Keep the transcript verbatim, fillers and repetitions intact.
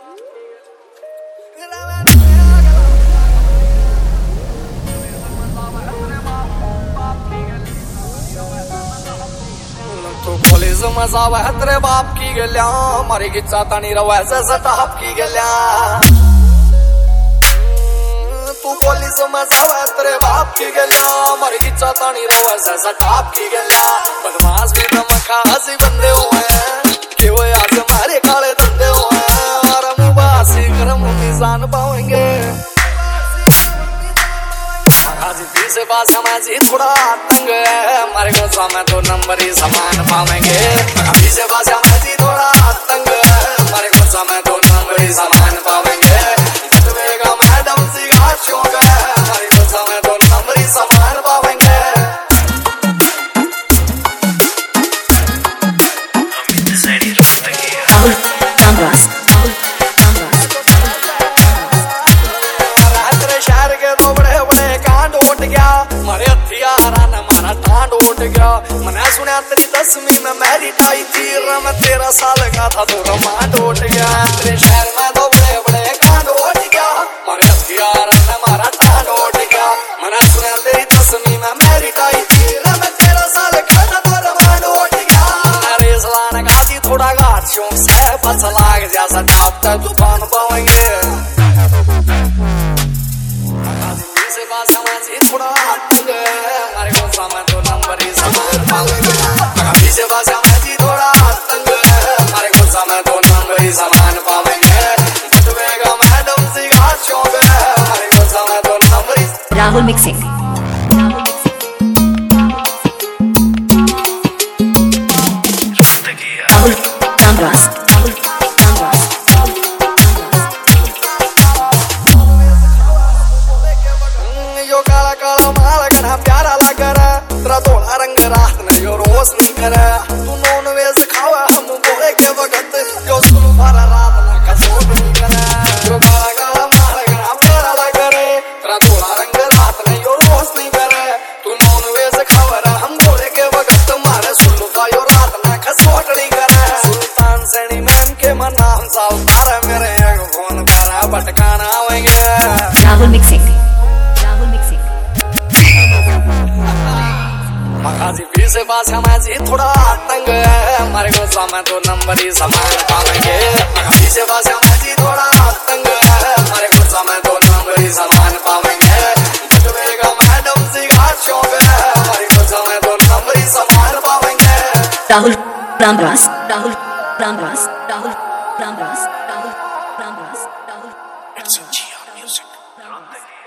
तू पुलिस मजाव है तेरे बाप की गल्या मारी गिच्चा तानी रवा ऐसे सटाप की गल्या तू पुलिस मजाव है तेरे बाप की गल्या मारी गिच्चा तानी रवा ऐसे सटाप की गल्या बदमाश भी दमका हसी बंदे हुए कि वो आज हमारे काले धंधे हुए और मुबासी करम निशान पाएंगे आज भी से बात समाजी थोड़ा तंग है हमारे को समय तो नंबर ही समान पाएंगे अभी से बात समाजी थोड़ा तंग है हमारे को समय तो नंबर ही समान पाएंगे तुम्हें मैडम सी घाट शौक है हमारे को समय तो नंबर ही समान पाएंगे शहर के दो बड़े बड़े कांड उठ गया मारे हथियारा ने मारा टांड उठ गया मैंने सुना तेरी दसवीं में मैरिट आई थी मैं तेरह साल का था तो रमांड उठ गया तेरे शहर में दो बड़े बड़े कांड उठ गया मारे हथियारा ने मारा टांड उठ गया मैंने सुना तेरी दसवीं में मैरिट आई थी मैं तेरह साल का था तो रमांड उठ गया अरे सलान गाती थोड़ा घाट शौक से बस लाग जैसा टापता तूफान पाएंगे समाजी थोड़ा तंग है हमारे को समय तो नंबर ही समान पाएंगे अभी से बात समाजी थोड़ा तंग है हमारे को समय तो नंबर ही समान पाएंगे तुम्हें मैडम सी घाट शौक है हमारे को समय तो नंबर ही राहुल मिक्सिंग राहुल रामराज काला काला माल गना प्यारा लग रहा तेरा धोला रंग रात ने यो रोशनी करे तू नॉन वेज खावा हम बोले के वक्त यो सुनो मारा रात ना कसोट नहीं करे यो काला काला माल गना प्यारा लग रहा तेरा धोला रंग रात ने यो रोशनी करे तू नॉन वेज खावा हम बोले के वक्त मारे सुनो का यो रात ना कसोट नहीं करे सुल्तान सैनी मैम के मन नाम सा उतारा मेरे एक फोन करा भटकाना आवेंगे राहुल मिक्सिंग मकाजी भी से बात समाजी थोड़ा तंग है हमारे को समय तो नंबर ही समान पाएंगे मकाजी से बात समाजी थोड़ा तंग है हमारे को समय तो नंबर ही समान पाएंगे तुम्हें मैडम सी घाट शौक है हमारे को समय तो नंबर ही समान पाएंगे Rahul Ramraj Rahul Ramraj Rahul Ramraj Rahul Ramraj Rahul It's a G R music.